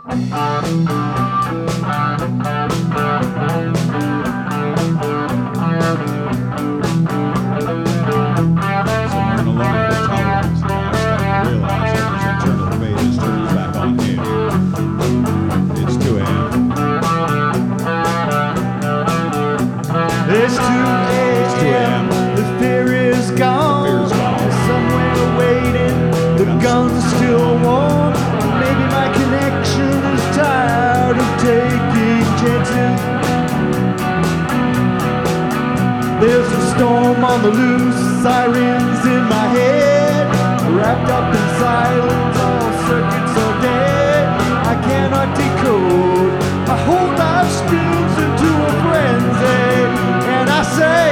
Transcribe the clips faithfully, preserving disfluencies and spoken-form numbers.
It's two a.m. The fear is gone. Somewhere waiting, the gun's still warm. Maybe my connection is tired of taking chances. There's a storm on the loose, sirens in my head, wrapped up in silence, all circuits are dead. I cannot decode. My whole life spills into a frenzy, and I say,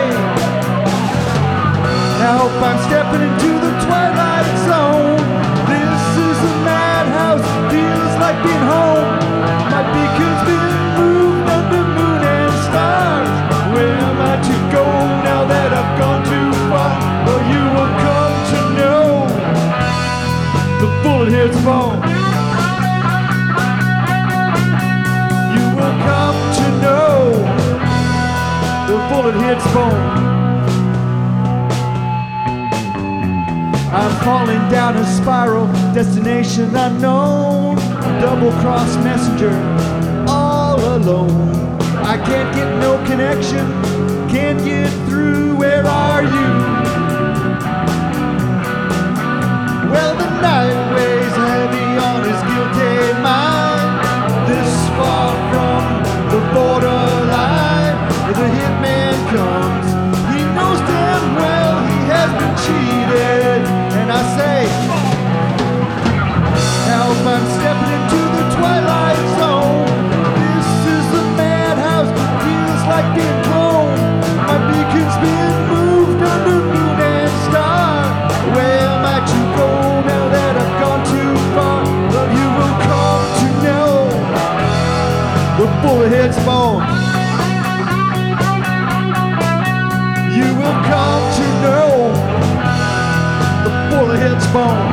help, I'm stepping into the twilight zone. This is a madhouse, feels like being home. My beacon's been moved under moon and stars. Where am I to go now that I've gone too far? Well, you will come to know the bullet hits bone. You will come to know the bullet hits bone. I'm falling down a spiral, destination unknown. Double-cross messenger, all alone. I can't get no connection, can't get through, where are you? Well, the night weighs heavy on his guilty mind. This far from the borderline, the hitman comes. He knows damn well he has been cheated. And I say, help, I'm stepping into the twilight zone. This is the madhouse, feels like being blown. My beacon's been moved under moon and star. Where am I to go now that I've gone too far? Well, you will come to know the bullet hits bone. You will come to know the bullet hits bone.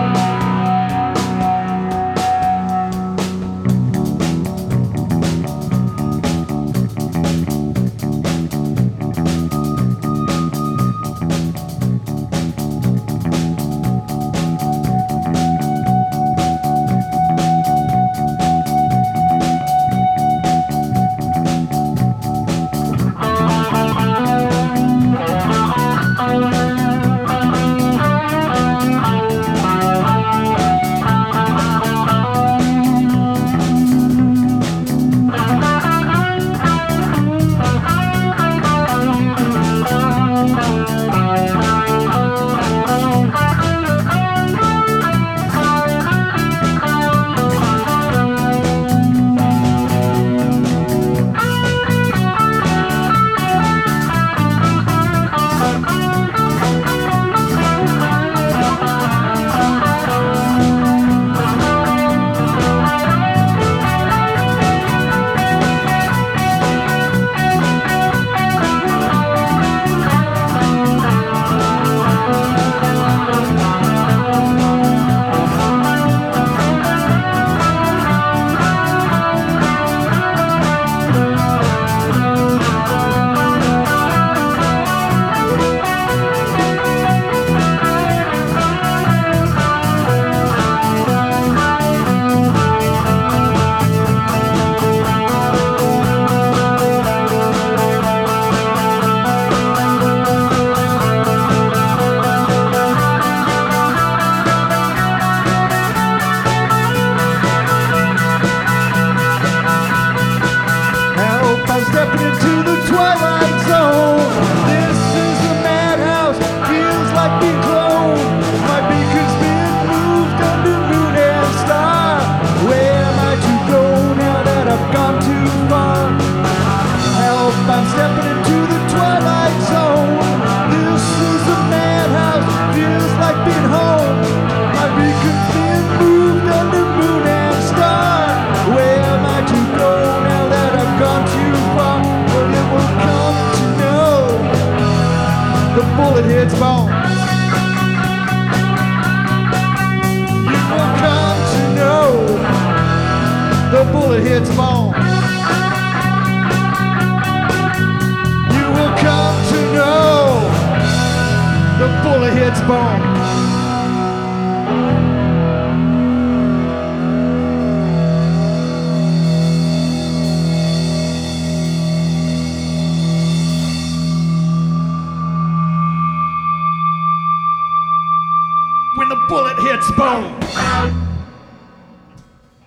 Bullet hits bone. You will come to know the bullet hits bone. You will come to know the bullet hits bone. When the bullet hits bone.